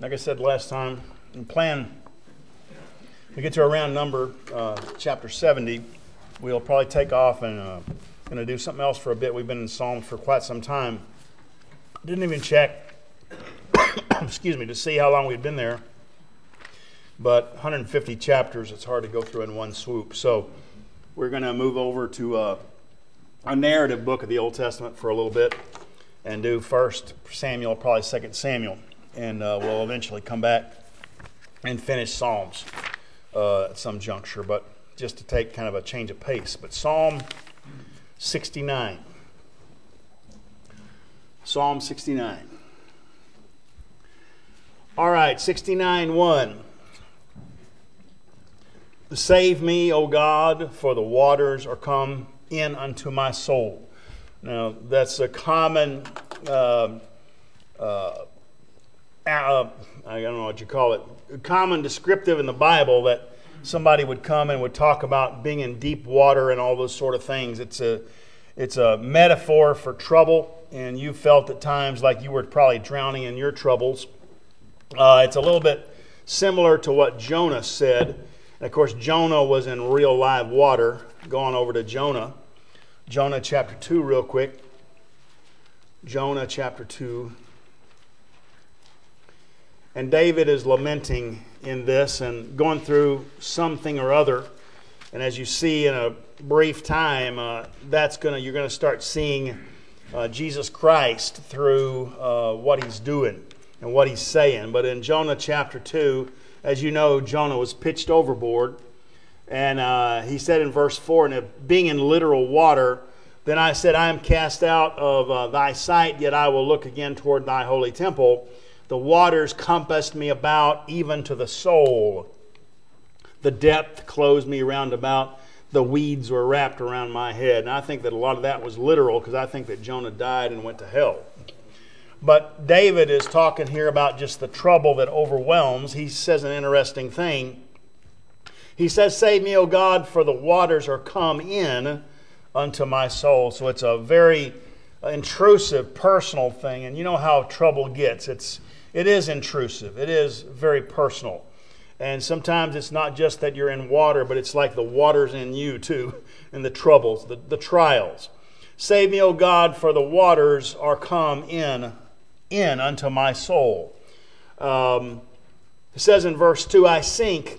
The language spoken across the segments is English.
Like I said last time, we get to around number chapter 70, we'll probably take off and going to do something else for a bit. We've been in Psalms for quite some time. Didn't even check, excuse me, to see how long we'd been there. But 150 chapters, it's hard to go through in one swoop. So we're going to move over to a narrative book of the Old Testament for a little bit and do 1 Samuel, probably 2 Samuel. And we'll eventually come back and finish Psalms at some juncture, but just to take kind of a change of pace. But Psalm 69. Psalm 69. All right, 69:1. Save me, O God, for the waters are come in unto my soul. Now, that's a common I don't know what you call it, a common descriptive in the Bible that somebody would come and would talk about being in deep water and all those sort of things. It's a metaphor for trouble, and you felt at times like you were probably drowning in your troubles. It's a little bit similar to what Jonah said. And of course, Jonah was in real live water. Going over to Jonah chapter 2 real quick. Jonah chapter 2. And David is lamenting in this and going through something or other. And as you see in a brief time, you're going to start seeing Jesus Christ through what he's doing and what he's saying. But in Jonah chapter 2, as you know, Jonah was pitched overboard. And he said in verse 4, and being in literal water, then I said, I am cast out of thy sight, yet I will look again toward thy holy temple. The waters compassed me about, even to the soul. The depth closed me round about. The weeds were wrapped around my head. And I think that a lot of that was literal, because I think that Jonah died and went to hell. But David is talking here about just the trouble that overwhelms. He says an interesting thing. He says, save me, O God, for the waters are come in unto my soul. So it's a very intrusive, personal thing. And you know how trouble gets. It is intrusive. It is very personal. And sometimes it's not just that you're in water, but it's like the water's in you too, and the troubles, the trials. Save me, O God, for the waters are come in unto my soul. It says in verse 2, I sink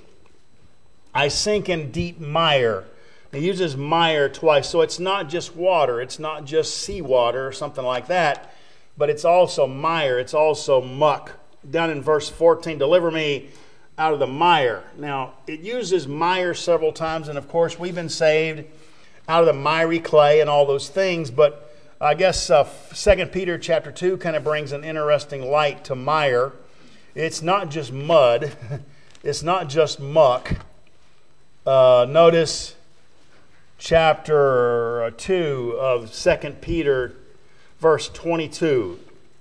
in deep mire. He uses mire twice, so it's not just water. It's not just seawater or something like that. But it's also mire. It's also muck. Down in verse 14, deliver me out of the mire. Now, it uses mire several times, and of course, we've been saved out of the miry clay and all those things. But I guess 2 Peter chapter 2 kind of brings an interesting light to mire. It's not just mud. It's not just muck. Notice chapter 2 of 2 Peter verse 22.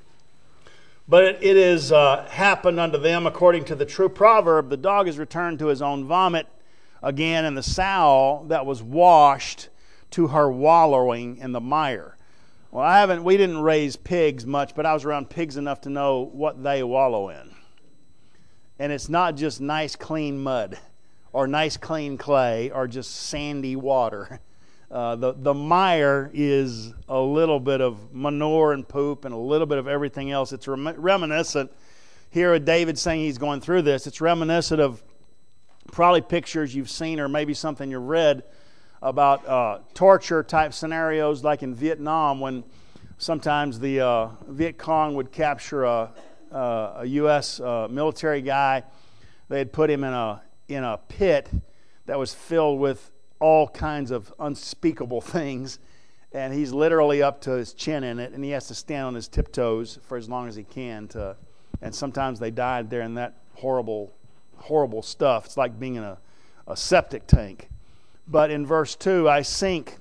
But it is happened unto them according to the true proverb, the dog is returned to his own vomit again, and the sow that was washed to her wallowing in the mire. Well, we didn't raise pigs much, but I was around pigs enough to know what they wallow in. And it's not just nice clean mud or nice clean clay or just sandy water. The mire is a little bit of manure and poop and a little bit of everything else. It's reminiscent. Here David saying he's going through this. It's reminiscent of probably pictures you've seen or maybe something you've read about torture type scenarios like in Vietnam, when sometimes the Viet Cong would capture a U.S. military guy. They'd put him in a pit that was filled with all kinds of unspeakable things, and he's literally up to his chin in it, and he has to stand on his tiptoes for as long as he can and sometimes they died there in that horrible stuff. It's like being in a septic tank. But in verse 2, I sink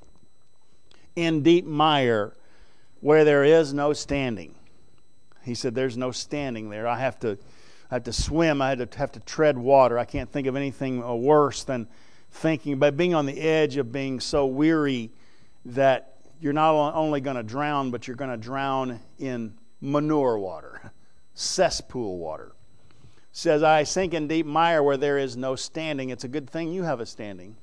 in deep mire where there is no standing. He said there's no standing there. I have to swim. I have to tread water. I can't think of anything worse than thinking about being on the edge of being so weary that you're not only going to drown, but you're going to drown in manure water, cesspool water. says, I sink in deep mire where there is no standing. It's a good thing you have a standing.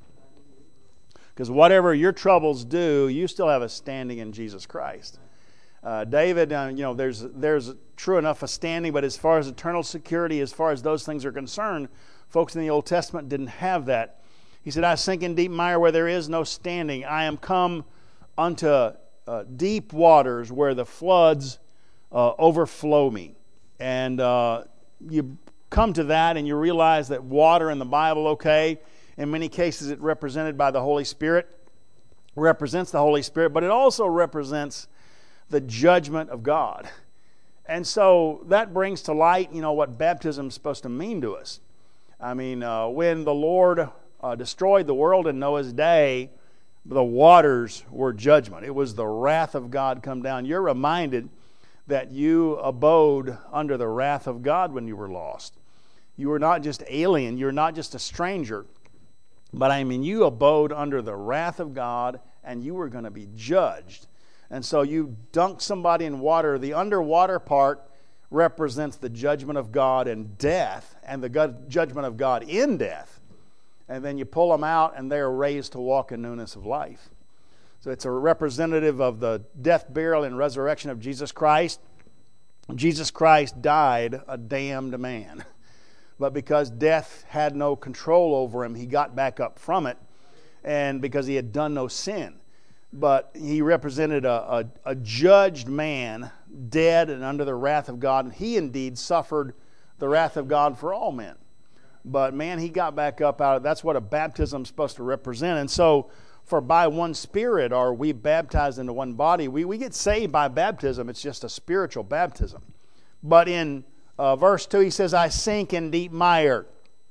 Because whatever your troubles do, you still have a standing in Jesus Christ. David, there's true enough a standing, but as far as eternal security, as far as those things are concerned, folks in the Old Testament didn't have that. He said, I sink in deep mire where there is no standing. I am come unto deep waters where the floods overflow me. And you come to that and you realize that water in the Bible, okay, in many cases it represented by the Holy Spirit, represents the Holy Spirit, but it also represents the judgment of God. And so that brings to light, what baptism is supposed to mean to us. I mean, when the Lord destroyed the world in Noah's day, the waters were judgment. It was the wrath of God come down. You're reminded that you abode under the wrath of God when you were lost. You were not just alien, you're not just a stranger, but you abode under the wrath of God and you were going to be judged. And so you dunk somebody in water. The underwater part represents the judgment of God and death, and the judgment of God in death. And then you pull them out and they are raised to walk in newness of life. So it's a representative of the death, burial, and resurrection of Jesus Christ. Jesus Christ died a damned man. But because death had no control over him, he got back up from it, and because he had done no sin. But he represented a judged man, dead and under the wrath of God, and he indeed suffered the wrath of God for all men. But man, he got back up out of it. That's what a baptism is supposed to represent. And so, for by one Spirit are we baptized into one body. We get saved by baptism. It's just a spiritual baptism. But in verse 2, he says, I sink in deep mire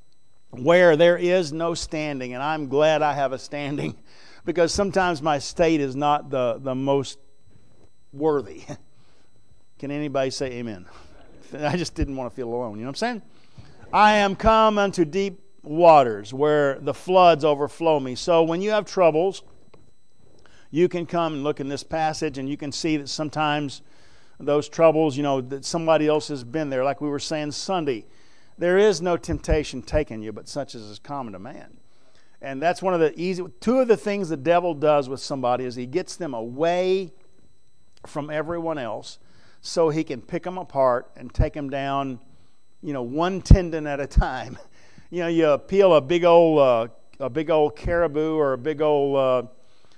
where there is no standing. And I'm glad I have a standing, because sometimes my state is not the most worthy. Can anybody say amen? I just didn't want to feel alone. You know what I'm saying? I am come unto deep waters where the floods overflow me. So when you have troubles, you can come and look in this passage and you can see that sometimes those troubles, that somebody else has been there. Like we were saying Sunday, there is no temptation taken you, but such as is common to man. And that's one of the two of the things the devil does with somebody is he gets them away from everyone else so he can pick them apart and take them down, one tendon at a time. You peel a big old caribou or a big old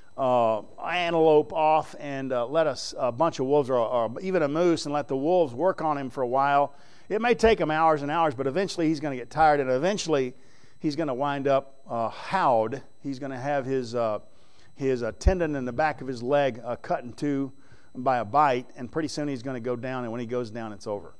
antelope off and let a bunch of wolves or even a moose and let the wolves work on him for a while. It may take him hours and hours, but eventually he's going to get tired, and eventually he's going to wind up howled. He's going to have his tendon in the back of his leg cut in two by a bite, and pretty soon he's going to go down, and when he goes down, it's over.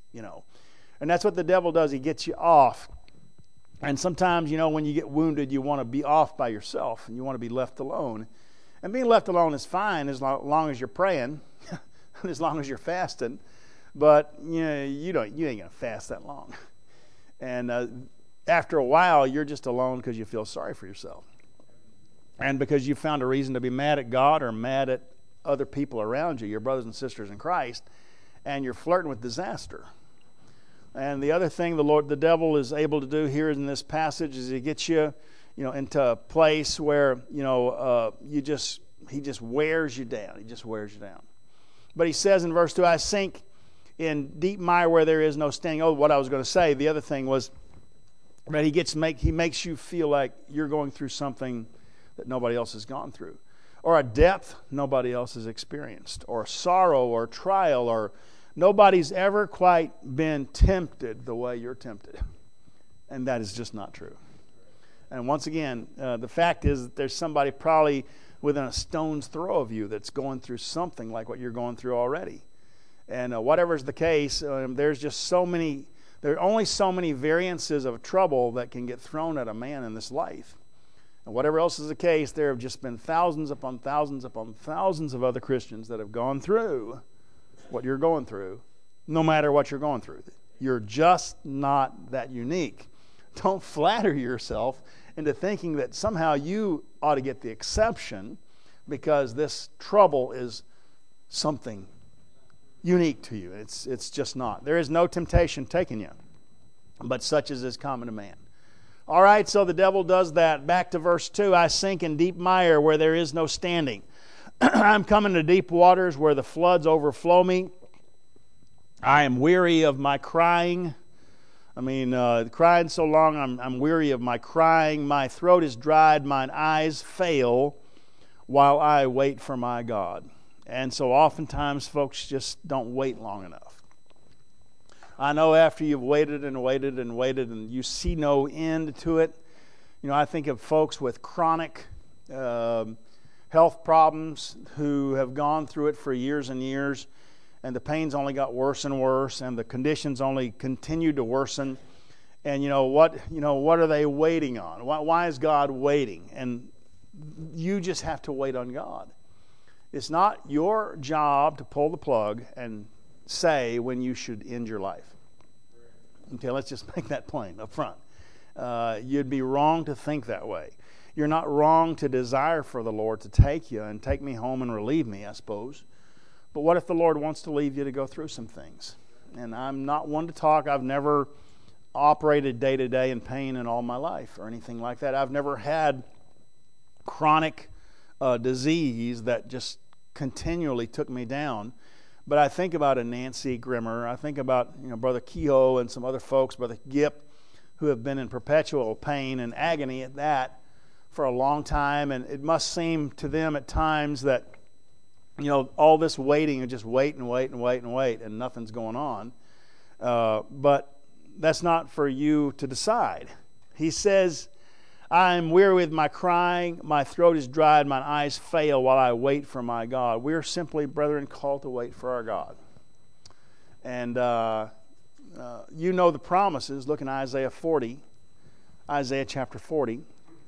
And that's what the devil does. He gets you off. And sometimes, when you get wounded, you want to be off by yourself, and you want to be left alone. And being left alone is fine as long as you're praying, and as long as you're fasting. But you ain't going to fast that long. And after a while, you're just alone because you feel sorry for yourself, and because you found a reason to be mad at God or mad at other people around you, your brothers and sisters in Christ, and you're flirting with disaster. And the other thing the devil is able to do here in this passage is he gets you, into a place where he just wears you down. He just wears you down. But he says in verse 2, I sink in deep mire where there is no standing. Oh, what I was going to say, the other thing was that he makes you feel like you're going through something that nobody else has gone through, or a depth nobody else has experienced, or sorrow or trial, or nobody's ever quite been tempted the way you're tempted. And that is just not true. And once again, the fact is that there's somebody probably within a stone's throw of you that's going through something like what you're going through already. And whatever's the case, there's just there are only so many variances of trouble that can get thrown at a man in this life. And whatever else is the case, there have just been thousands upon thousands upon thousands of other Christians that have gone through what you're going through, no matter what you're going through. You're just not that unique. Don't flatter yourself into thinking that somehow you ought to get the exception because this trouble is something unique to you. It's just not. There is no temptation taken you. but such as is common to man. All right, so the devil does that. Back to verse 2. I sink in deep mire where there is no standing. I'm coming to deep waters where the floods overflow me. I am weary of my crying. Crying so long, I'm weary of my crying. My throat is dried, mine eyes fail while I wait for my God. And so oftentimes folks just don't wait long enough. I know after you've waited and waited and waited and you see no end to it, I think of folks with chronic health problems who have gone through it for years and years, and the pains only got worse and worse, and the conditions only continued to worsen. And what are they waiting on? Why is God waiting? And you just have to wait on God. It's not your job to pull the plug and say when you should end your life. Okay, let's just make that plain up front. You'd be wrong to think that way. You're not wrong to desire for the Lord to take you and take me home and relieve me, I suppose. But what if the Lord wants to leave you to go through some things? And I'm not one to talk. I've never operated day to day in pain in all my life or anything like that. I've never had chronic disease that just continually took me down. But I think about a Nancy Grimmer. I think about Brother Kehoe and some other folks, Brother Gipp, who have been in perpetual pain and agony at that for a long time. And it must seem to them at times that all this waiting, and just wait and wait and wait and wait, and nothing's going on. But that's not for you to decide. He says, I am weary with my crying, my throat is dried, my eyes fail while I wait for my God. We are simply, brethren, called to wait for our God. And the promises. Look in Isaiah 40, Isaiah chapter 40.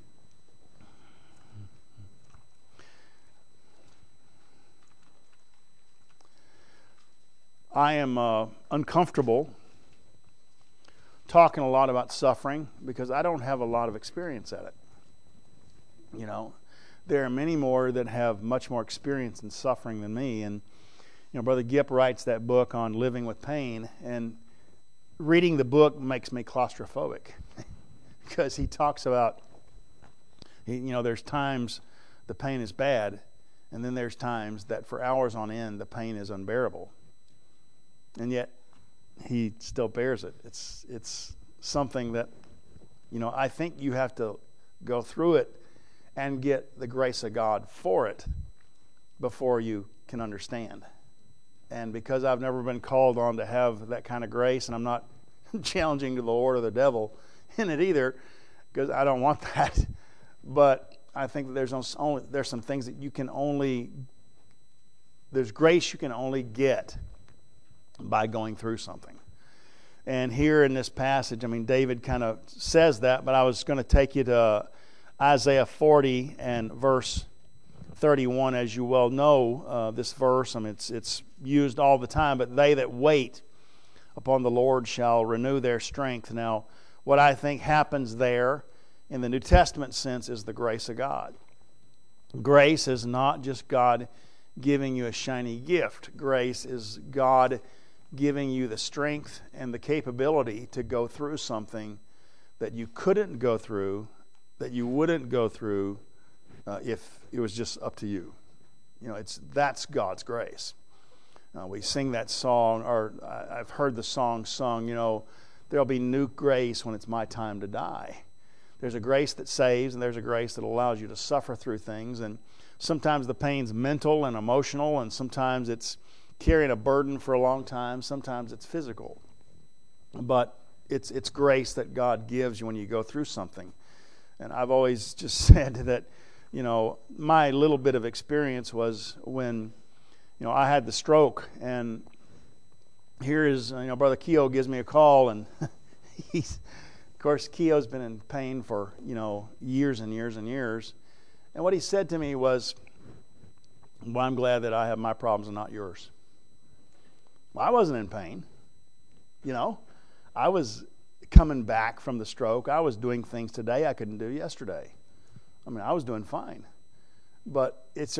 I am uncomfortable talking a lot about suffering because I don't have a lot of experience at it. There are many more that have much more experience in suffering than me. And, Brother Gipp writes that book on living with pain, and reading the book makes me claustrophobic because he talks about, there's times the pain is bad, and then there's times that for hours on end the pain is unbearable. And yet, he still bears it. It's something that, I think you have to go through it and get the grace of God for it before you can understand. And because I've never been called on to have that kind of grace, and I'm not challenging the Lord or the devil in it either, because I don't want that. But I think that there's some things that there's grace you can only get by going through something. And here in this passage, David kind of says that, but I was going to take you to Isaiah 40 and verse 31. As you well know, this verse, it's used all the time, but they that wait upon the Lord shall renew their strength. Now, what I think happens there in the New Testament sense is the grace of God. Grace is not just God giving you a shiny gift. Grace is God giving you the strength and the capability to go through something that you couldn't go through, that you wouldn't go through if it was just up to you. That's God's grace. We sing that song, or I've heard the song sung, there'll be new grace when it's my time to die. There's a grace that saves, and there's a grace that allows you to suffer through things. And sometimes the pain's mental and emotional, and sometimes it's carrying a burden for a long time. Sometimes it's physical. But it's grace that God gives you when you go through something. And I've always just said that, my little bit of experience was when, I had the stroke, and here is, Brother Kehoe gives me a call, and of course, Kehoe's been in pain for, years and years and years. And what he said to me was, well, I'm glad that I have my problems and not yours. Well, I wasn't in pain. I was coming back from the stroke. I was doing things today I couldn't do yesterday. I was doing fine. But it's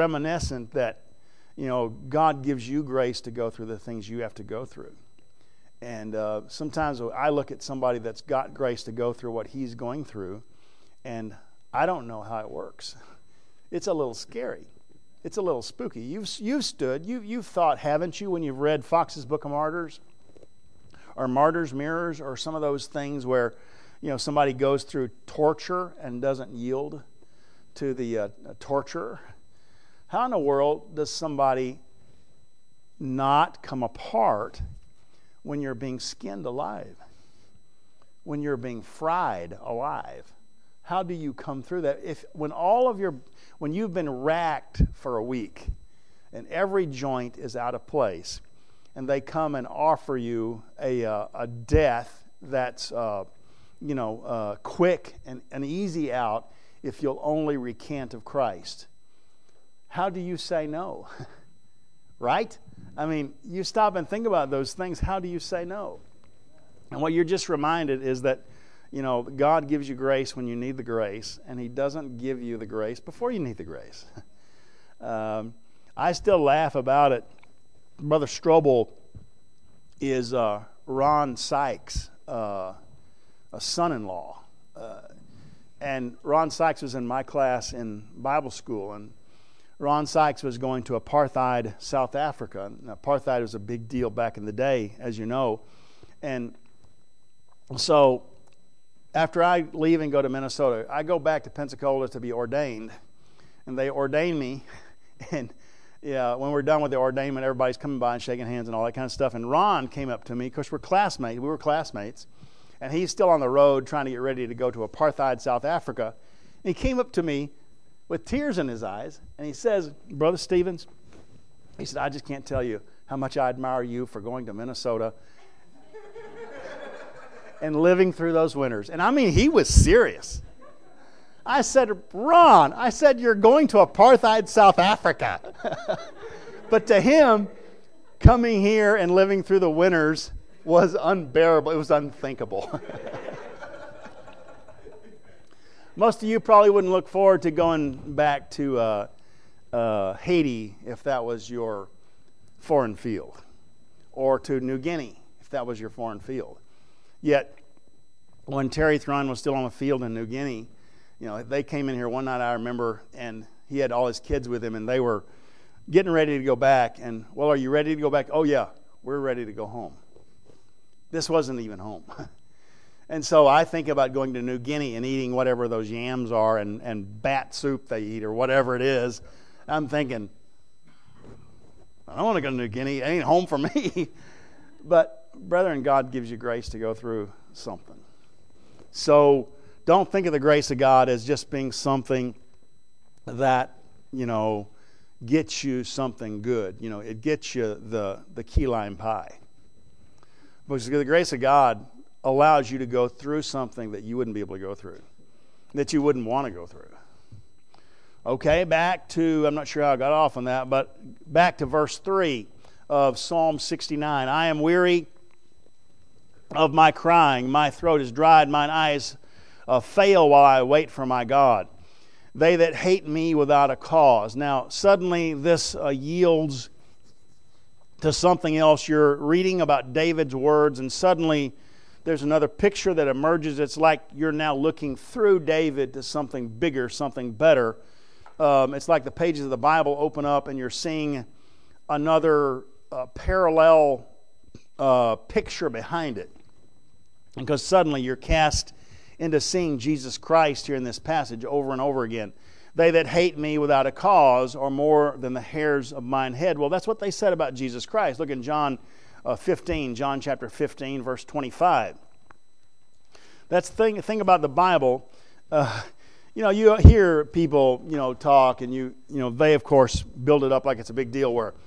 reminiscent that, God gives you grace to go through the things you have to go through. And sometimes I look at somebody that's got grace to go through what he's going through, and I don't know how it works. It's a little scary. It's a little spooky. You've thought, haven't you, when you've read Fox's Book of Martyrs, or Martyr's Mirrors, or some of those things where, somebody goes through torture and doesn't yield to the torturer? How in the world does somebody not come apart when you're being skinned alive, when you're being fried alive? How do you come through that? When you've been racked for a week and every joint is out of place, and they come and offer you a death that's quick and an easy out if you'll only recant of Christ, how do you say no? Right? I mean, you stop and think about those things. How do you say no? And what you're just reminded is that, God gives you grace when you need the grace, and He doesn't give you the grace before you need the grace. I still laugh about it. Brother Strobel is Ron Sykes' a son-in-law. And Ron Sykes was in my class in Bible school, and Ron Sykes was going to apartheid South Africa. And apartheid was a big deal back in the day, as you know. And so after I leave and go to Minnesota, I go back to Pensacola to be ordained. And they ordained me. And when we're done with the ordainment, everybody's coming by and shaking hands and all that kind of stuff. And Ron came up to me, because we're classmates. We were classmates. And he's still on the road trying to get ready to go to apartheid South Africa. And he came up to me with tears in his eyes, and he says, Brother Stevens, he said, I just can't tell you how much I admire you for going to Minnesota and living through those winters. And I mean, he was serious. I said, Ron, you're going to apartheid South Africa. But to him, coming here and living through the winters was unbearable. It was unthinkable. Most of you probably wouldn't look forward to going back to Haiti if that was your foreign field, or to New Guinea if that was your foreign field. Yet, when Terry Thrun was still on the field in New Guinea, they came in here one night, I remember, and he had all his kids with him, and they were getting ready to go back. And, well, are you ready to go back? Oh, yeah, we're ready to go home. This wasn't even home. And so I think about going to New Guinea and eating whatever those yams are and bat soup they eat or whatever it is. I'm thinking, I don't want to go to New Guinea. It ain't home for me. But, brethren, God gives you grace to go through something. So don't think of the grace of God as just being something that, gets you something good. It gets you the key lime pie. Because the grace of God allows you to go through something that you wouldn't be able to go through, that you wouldn't want to go through. Okay, back to, I'm not sure how I got off on that, but back to verse 3 of Psalm 69. I am weary of my crying, my throat is dried, mine eyes fail while I wait for my God. They that hate me without a cause. Now, suddenly this yields to something else. You're reading about David's words, and suddenly there's another picture that emerges. It's like you're now looking through David to something bigger, something better. It's like the pages of the Bible open up and you're seeing another parallel picture behind it. Because suddenly you're cast into seeing Jesus Christ here in this passage over and over again. They that hate me without a cause are more than the hairs of mine head. Well, that's what they said about Jesus Christ. Look in John chapter 15, verse 25. That's the thing about the Bible. You hear people, talk, and they of course build it up like it's a big deal. Where,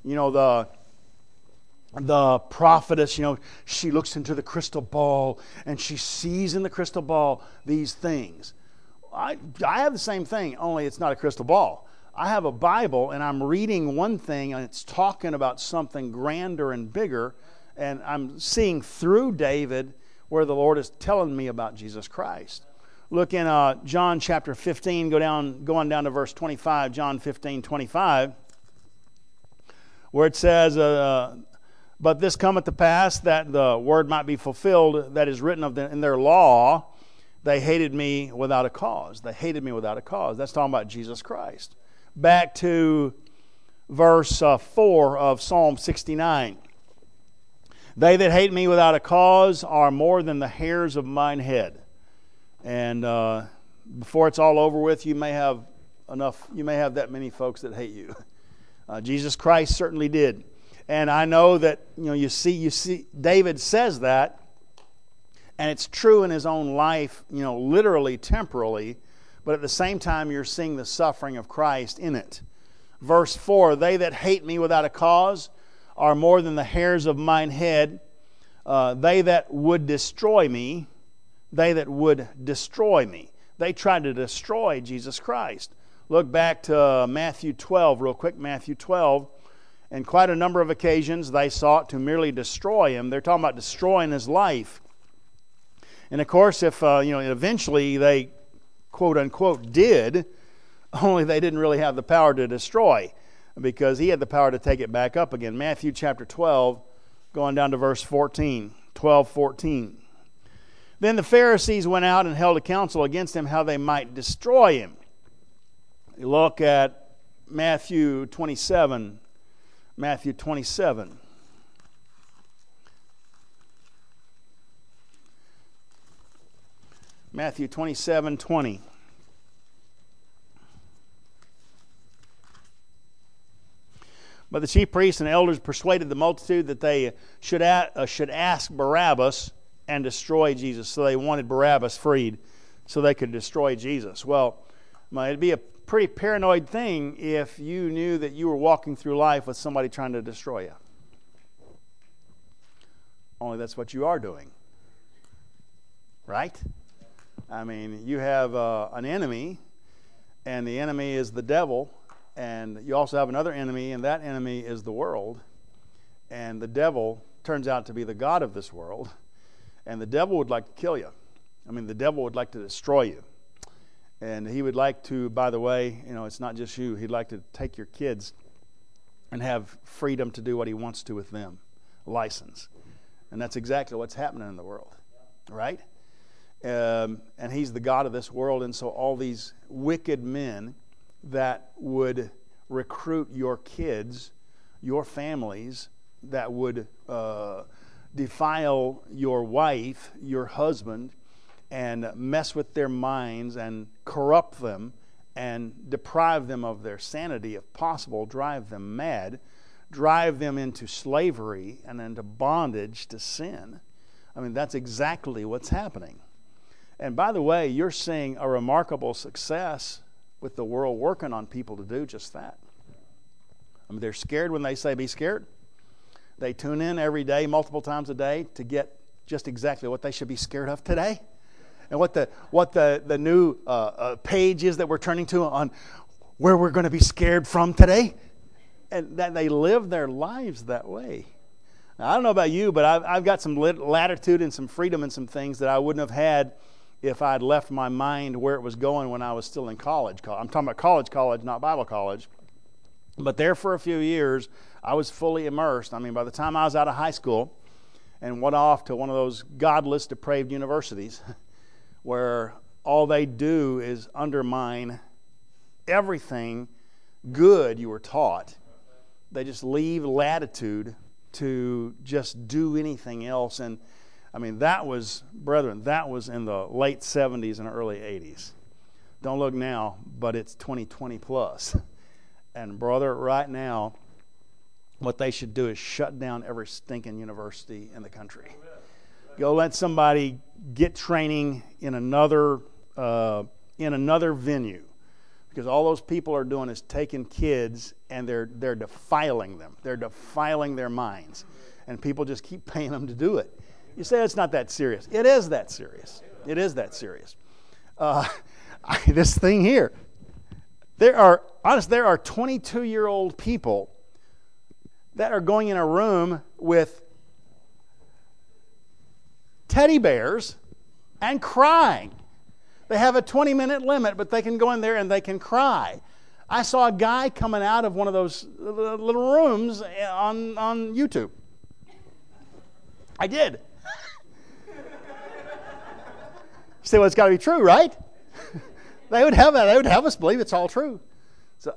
the prophetess, she looks into the crystal ball and she sees in the crystal ball these things. I have the same thing, only it's not a crystal ball. I have a Bible and I'm reading one thing and it's talking about something grander and bigger, and I'm seeing through David where the Lord is telling me about Jesus Christ. Look in John chapter 15, going down to verse 25, John 15, 25, where it says, But this cometh to pass, that the word might be fulfilled that is written of them in their law, they hated me without a cause. They hated me without a cause. That's talking about Jesus Christ. Back to verse 4 of Psalm 69. They that hate me without a cause are more than the hairs of mine head. And before it's all over with, you may have that many folks that hate you. Jesus Christ certainly did. And I know that you see David says that, and it's true in his own life, literally, temporally, but at the same time you're seeing the suffering of Christ in it. Verse 4, they that hate me without a cause are more than the hairs of mine head. They that would destroy me, they tried to destroy Jesus Christ. Look back to Matthew 12 real quick, Matthew 12. And quite a number of occasions they sought to merely destroy him. They're talking about destroying his life. And of course, if eventually they quote unquote did, only they didn't really have the power to destroy, because he had the power to take it back up again. Matthew chapter 12, going down to verse 14, 12:14. Then the Pharisees went out and held a council against him, how they might destroy him. You look at Matthew 27. Matthew 27. Matthew 27:20. But the chief priests and elders persuaded the multitude that they should ask Barabbas and destroy Jesus. So they wanted Barabbas freed so they could destroy Jesus. Well, it'd be a pretty paranoid thing if you knew that you were walking through life with somebody trying to destroy you. Only that's what you are doing. Right? I mean, you have an enemy, and the enemy is the devil, and you also have another enemy, and that enemy is the world. And the devil turns out to be the god of this world, and the devil would like to kill you. The devil would like to destroy you. And he would like to, by the way, it's not just you. He'd like to take your kids and have freedom to do what he wants to with them. License. And that's exactly what's happening in the world. Right? And he's the god of this world. And so all these wicked men that would recruit your kids, your families, that would defile your wife, your husband, and mess with their minds and corrupt them and deprive them of their sanity, if possible, drive them mad, drive them into slavery and into bondage to sin. That's exactly what's happening. And by the way, you're seeing a remarkable success with the world working on people to do just that. They're scared when they say be scared. They tune in every day, multiple times a day, to get just exactly what they should be scared of today. And what the new page is that we're turning to on where we're going to be scared from today. And that they live their lives that way. Now, I don't know about you, but I've got some latitude and some freedom and some things that I wouldn't have had if I'd left my mind where it was going when I was still in college. I'm talking about college, not Bible college. But there for a few years, I was fully immersed. By the time I was out of high school and went off to one of those godless, depraved universities, where all they do is undermine everything good you were taught. They just leave latitude to just do anything else. And that was in the late 70s and early 80s. Don't look now, but it's 2020 plus. And brother, right now, what they should do is shut down every stinking university in the country. Go let somebody get training in another venue, because all those people are doing is taking kids and they're defiling them. They're defiling their minds, and people just keep paying them to do it. You say it's not that serious. It is that serious. It is that serious. This thing here, there are 22-year-old people that are going in a room with teddy bears and crying. They have a 20-minute limit, but they can go in there and they can cry. I saw a guy coming out of one of those little rooms on YouTube. I did. You say, well, it's got to be true, right? They would have that. They would have us believe it's all true. So,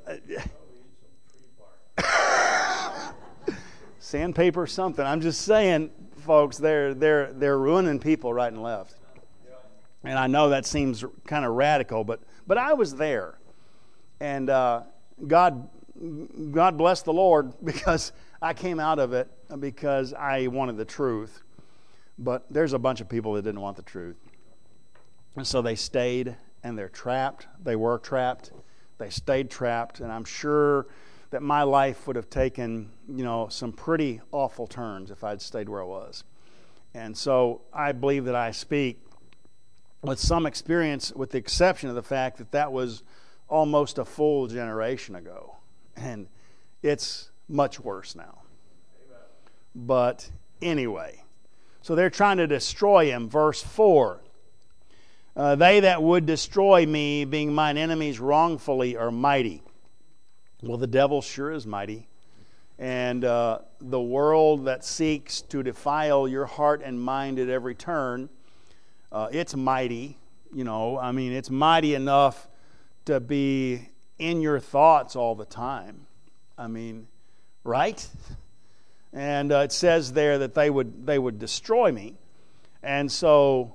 sandpaper, something. I'm just saying, folks, they're ruining people right and left. And I know that seems kind of radical, but I was there, and God bless the Lord, because I came out of it because I wanted the truth. But there's a bunch of people that didn't want the truth, and so they stayed, and they're trapped. They were trapped. They stayed trapped, and I'm sure that my life would have taken, some pretty awful turns if I'd stayed where I was. And so I believe that I speak with some experience, with the exception of the fact that was almost a full generation ago. And it's much worse now. Amen. But anyway, so they're trying to destroy him. Verse 4, they that would destroy me, being mine enemies wrongfully, are mighty. Well, the devil sure is mighty. And the world that seeks to defile your heart and mind at every turn, it's mighty. It's mighty enough to be in your thoughts all the time. Right? And it says there that they would destroy me. And so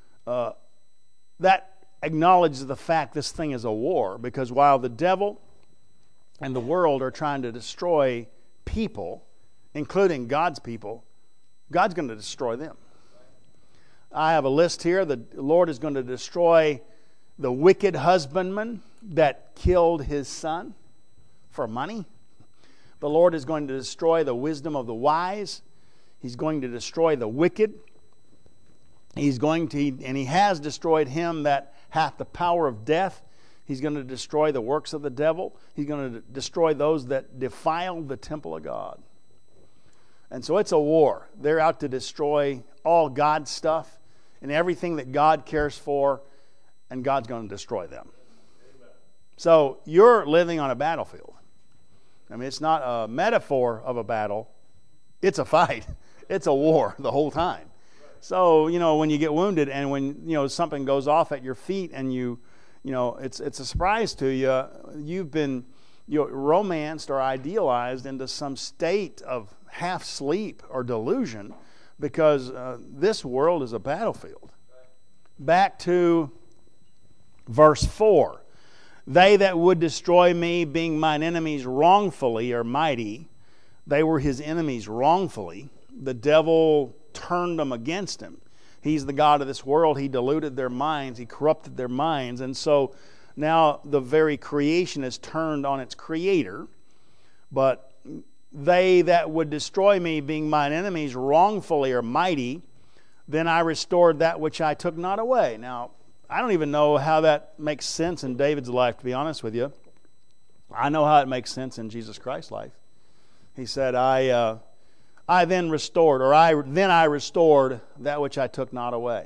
that acknowledges the fact this thing is a war, because while the devil and the world are trying to destroy people, including God's people, God's going to destroy them. I have a list here. The Lord is going to destroy the wicked husbandman that killed his son for money. The Lord is going to destroy the wisdom of the wise. He's going to destroy the wicked. He has destroyed him that hath the power of death. He's going to destroy the works of the devil. He's going to destroy those that defile the temple of God. And so it's a war. They're out to destroy all God's stuff and everything that God cares for, and God's going to destroy them. Amen. So you're living on a battlefield. It's not a metaphor of a battle. It's a fight. It's a war the whole time. So, when you get wounded and when, something goes off at your feet and it's a surprise to you, you've been romanced or idealized into some state of half sleep or delusion, because this world is a battlefield. Back to verse 4. They that would destroy me, being mine enemies wrongfully, are mighty. They were his enemies wrongfully. The devil turned them against him. He's the god of this world. He deluded their minds. He corrupted their minds. And so now the very creation is turned on its creator. But they that would destroy me, being mine enemies wrongfully, are mighty. Then I restored that which I took not away. Now, I don't even know how that makes sense in David's life, to be honest with you. I know how it makes sense in Jesus Christ's life. He said, I then restored that which I took not away.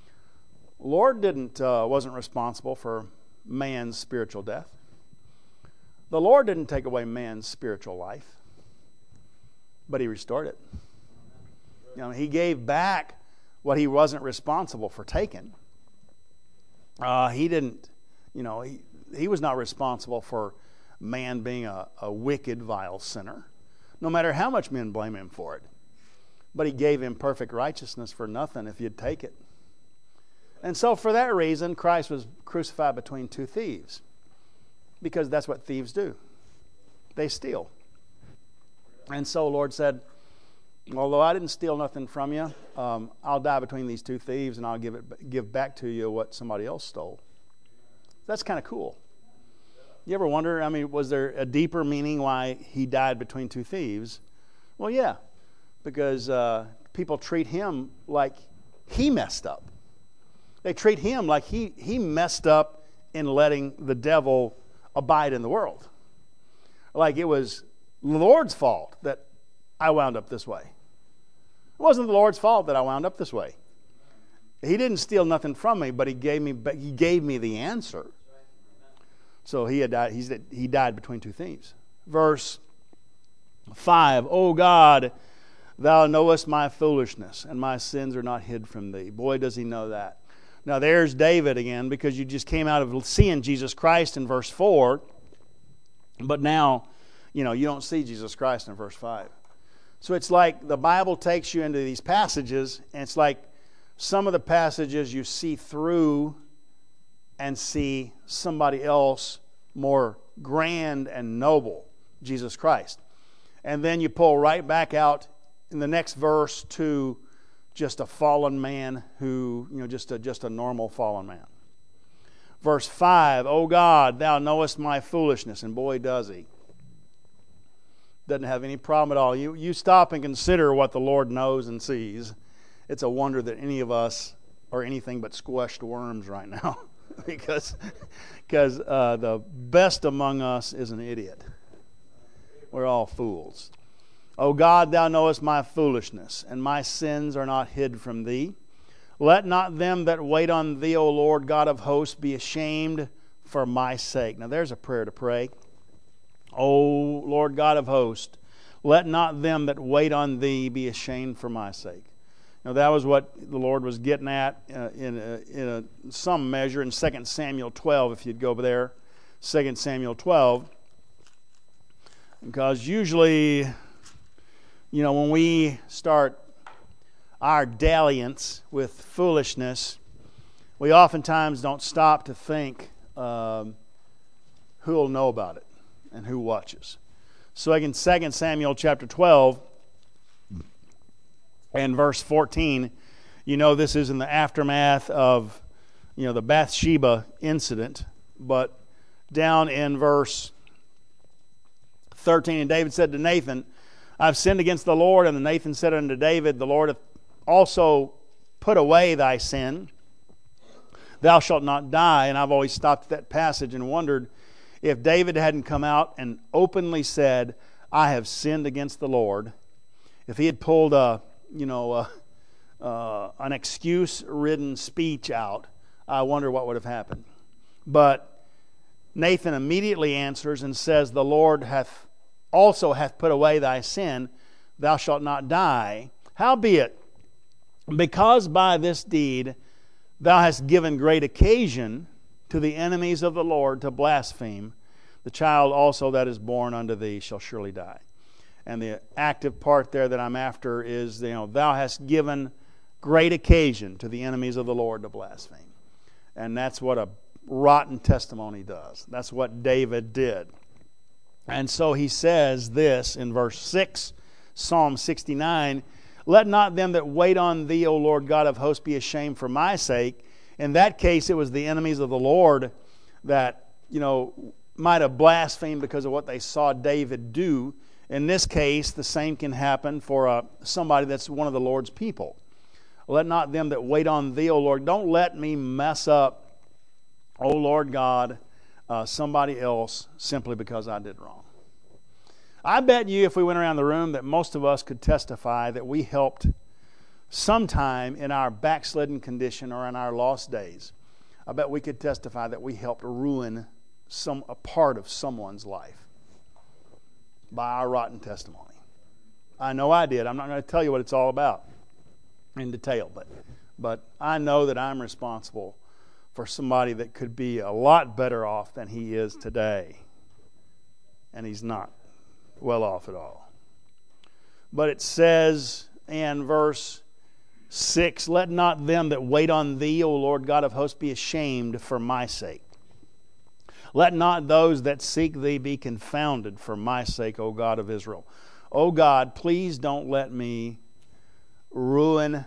Lord wasn't responsible for man's spiritual death. The Lord didn't take away man's spiritual life, but he restored it. He gave back what he wasn't responsible for taking. He didn't, he was not responsible for man being a wicked, vile sinner, no matter how much men blame him for it. But he gave him perfect righteousness for nothing if you'd take it. And so for that reason, Christ was crucified between two thieves, because that's what thieves do. They steal. And so the Lord said, although I didn't steal nothing from you, I'll die between these two thieves, and I'll give back to you what somebody else stole. That's kind of cool. You ever wonder, was there a deeper meaning why he died between two thieves? Well, yeah, because people treat him like he messed up. They treat him like he messed up in letting the devil abide in the world. Like it was the Lord's fault that I wound up this way. It wasn't the Lord's fault that I wound up this way. He didn't steal nothing from me, but he gave me the answer. So he died between two thieves. Verse 5, O God, Thou knowest my foolishness, and my sins are not hid from thee. Boy, does he know that. Now there's David again, because you just came out of seeing Jesus Christ in verse 4, but now, you don't see Jesus Christ in verse 5. So it's like the Bible takes you into these passages, and it's like some of the passages you see through and see somebody else more grand and noble, Jesus Christ. And then you pull right back out in the next verse to just a fallen man who, just a normal fallen man. Verse 5, O God, thou knowest my foolishness. And boy, does he. Doesn't have any problem at all. You stop and consider what the Lord knows and sees. It's a wonder that any of us are anything but squashed worms right now. because the best among us is an idiot. We're all fools. O God, thou knowest my foolishness, and my sins are not hid from thee. Let not them that wait on thee, O Lord God of hosts, be ashamed for my sake. Now there's a prayer to pray. O Lord God of hosts, let not them that wait on thee be ashamed for my sake. Now that was what the Lord was getting at in some measure in 2 Samuel 12, if you'd go over there. 2 Samuel 12. Because usually, when we start our dalliance with foolishness, we oftentimes don't stop to think who will know about it and who watches. So in 2 Samuel chapter 12 and verse 14, this is in the aftermath of the Bathsheba incident, but down in verse 13, and David said to Nathan, I've sinned against the Lord. And Nathan said unto David, the Lord hath also put away thy sin. Thou shalt not die. And I've always stopped at that passage and wondered if David hadn't come out and openly said, I have sinned against the Lord. If he had pulled an excuse-ridden speech out, I wonder what would have happened. But Nathan immediately answers and says, the Lord hath put away thy sin, thou shalt not die. Howbeit, because by this deed thou hast given great occasion to the enemies of the Lord to blaspheme, the child also that is born unto thee shall surely die. And the active part there that I'm after is, thou hast given great occasion to the enemies of the Lord to blaspheme. And that's what a rotten testimony does. That's what David did. And so he says this in verse 6, Psalm 69, let not them that wait on thee, O Lord God of hosts, be ashamed for my sake. In that case, it was the enemies of the Lord that, might have blasphemed because of what they saw David do. In this case, the same can happen for somebody that's one of the Lord's people. Let not them that wait on thee, O Lord, don't let me mess up, O Lord God, somebody else simply because I did wrong. I bet you if we went around the room that most of us could testify that we helped sometime in our backslidden condition or in our lost days. I bet we could testify that we helped ruin a part of someone's life by our rotten testimony. I know I did. I'm not going to tell you what it's all about in detail, but I know that I'm responsible for somebody that could be a lot better off than he is today. And he's not well off at all. But it says in verse 6, let not them that wait on thee, O Lord God of hosts, be ashamed for my sake. Let not those that seek thee be confounded for my sake, O God of Israel. O God, please don't let me ruin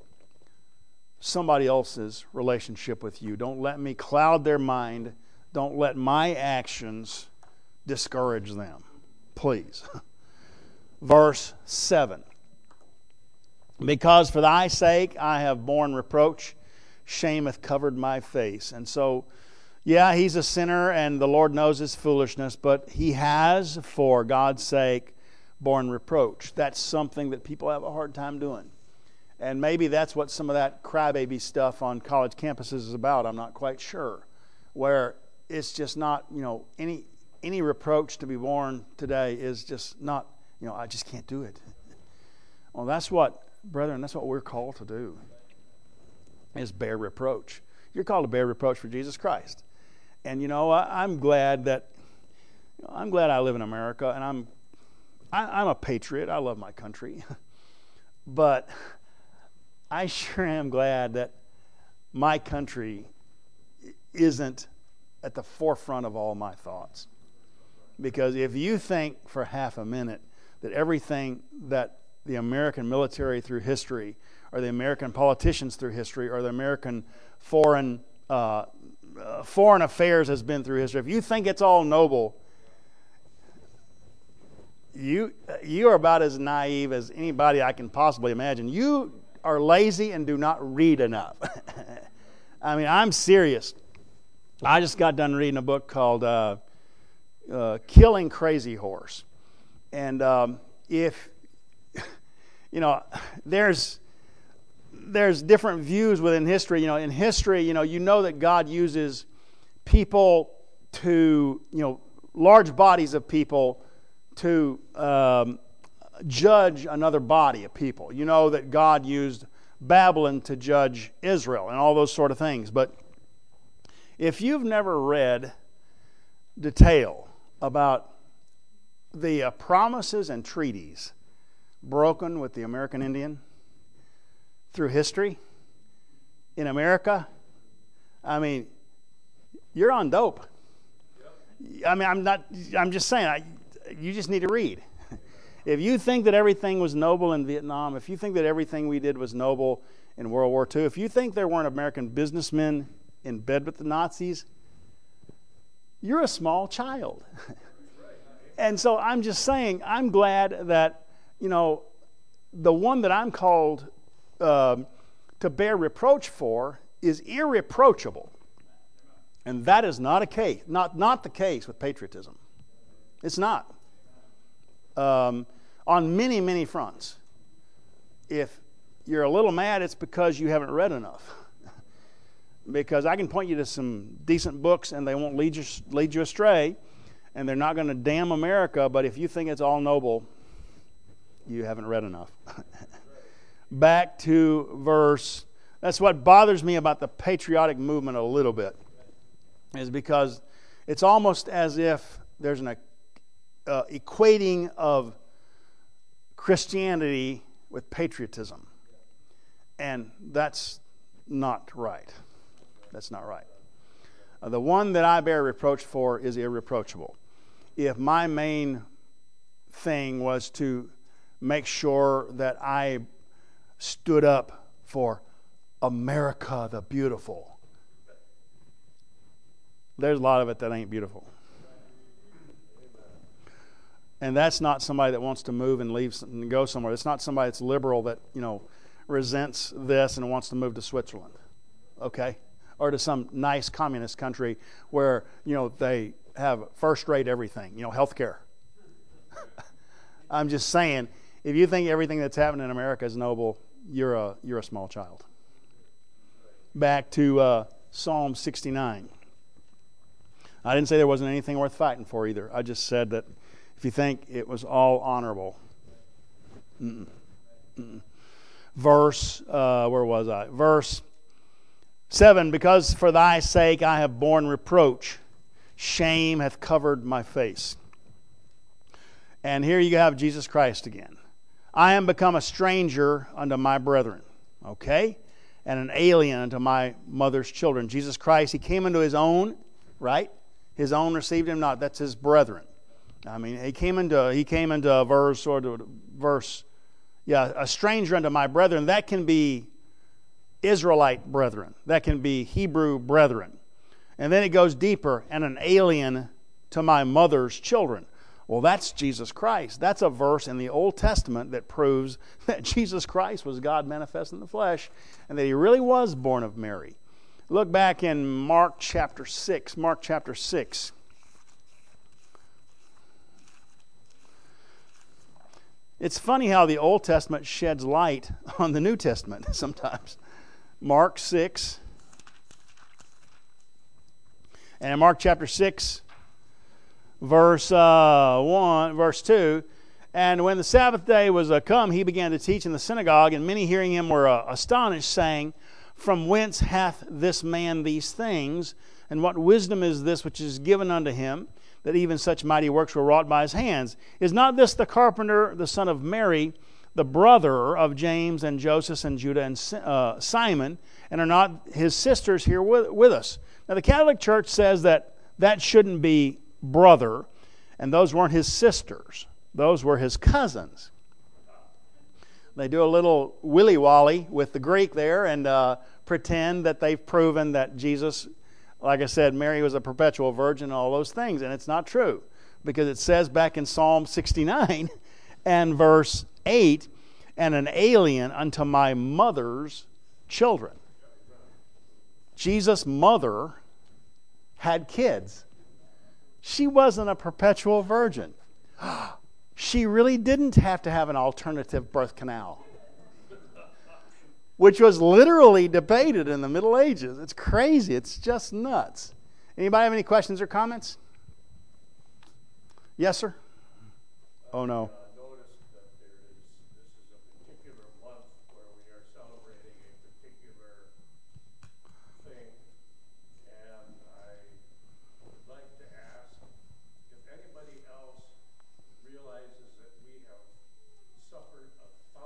somebody else's relationship with you. Don't let me cloud their mind. Don't let my actions discourage them. Please. Verse 7. Because for thy sake I have borne reproach, shame hath covered my face. And so, yeah, he's a sinner and the Lord knows his foolishness, but he has, for God's sake, borne reproach. That's something that people have a hard time doing. And maybe that's what some of that crybaby stuff on college campuses is about. I'm not quite sure. Where it's just not, any reproach to be borne today is just not, I just can't do it. Well, brethren, that's what we're called to do, is bear reproach. You're called to bear reproach for Jesus Christ. And I'm glad I live in America, and I'm a patriot. I love my country. But I sure am glad that my country isn't at the forefront of all my thoughts. Because if you think for half a minute that everything that the American military through history, or the American politicians through history, or the American foreign affairs has been through history, if you think it's all noble, you are about as naive as anybody I can possibly imagine. You are lazy and do not read enough. I mean, I'm serious. I just got done reading a book called Killing Crazy Horse. And if, there's different views within history. In history, you know that God uses people to, large bodies of people to judge another body of people. You know that God used Babylon to judge Israel and all those sort of things. But if you've never read detail about the promises and treaties broken with the American Indian through history in America, I mean, you're on dope. I mean, I'm just saying, you just need to read. If you think that everything was noble in Vietnam, if you think that everything we did was noble in World War II, if you think there weren't American businessmen in bed with the Nazis, you're a small child. And so I'm just saying, I'm glad that, the one that I'm called to bear reproach for is irreproachable. And that is not a case, not the case with patriotism. It's not. On many, many fronts. If you're a little mad, it's because you haven't read enough. Because I can point you to some decent books and they won't lead you astray, and they're not going to damn America, but if you think it's all noble, you haven't read enough. Back to verse, that's what bothers me about the patriotic movement a little bit, is because it's almost as if there's an equating of Christianity with patriotism. And that's not right. That's not right. The one that I bear reproach for is irreproachable. If my main thing was to make sure that I stood up for America the beautiful, there's a lot of it that ain't beautiful. And that's not somebody that wants to move and leave and go somewhere. It's not somebody that's liberal that, resents this and wants to move to Switzerland, okay? Or to some nice communist country where, they have first-rate everything, health care. I'm just saying, if you think everything that's happening in America is noble, you're a small child. Back to Psalm 69. I didn't say there wasn't anything worth fighting for either. I just said that if you think it was all honorable. Verse, where was I? Verse 7, because for thy sake I have borne reproach, shame hath covered my face. And here you have Jesus Christ again. I am become a stranger unto my brethren, okay? And an alien unto my mother's children. Jesus Christ, he came into his own, right? His own received him not. That's his brethren. I mean, he came into a verse, a stranger unto my brethren. That can be Israelite brethren. That can be Hebrew brethren. And then it goes deeper, and an alien to my mother's children. Well, that's Jesus Christ. That's a verse in the Old Testament that proves that Jesus Christ was God manifest in the flesh, and that he really was born of Mary. Look back in Mark chapter 6. Mark chapter 6. It's funny how the Old Testament sheds light on the New Testament sometimes. Mark 6. And in Mark chapter 6, verse 2, And when the Sabbath day was come, he began to teach in the synagogue, and many hearing him were astonished, saying, From whence hath this man these things? And what wisdom is this which is given unto him, that even such mighty works were wrought by his hands? Is not this the carpenter, the son of Mary, the brother of James and Joseph and Judah and Simon? And are not his sisters here with us? Now the Catholic Church says that shouldn't be brother, and those weren't his sisters. Those were his cousins. They do a little willy-wally with the Greek there and pretend that they've proven that Jesus, like I said, Mary was a perpetual virgin and all those things. And it's not true, because it says back in Psalm 69 and verse 8, and an alien unto my mother's children. Jesus' mother had kids. She wasn't a perpetual virgin. She really didn't have to have an alternative birth canal, which was literally debated in the Middle Ages. It's crazy. It's just nuts. Anybody have any questions or comments? Yes, sir? Oh, no.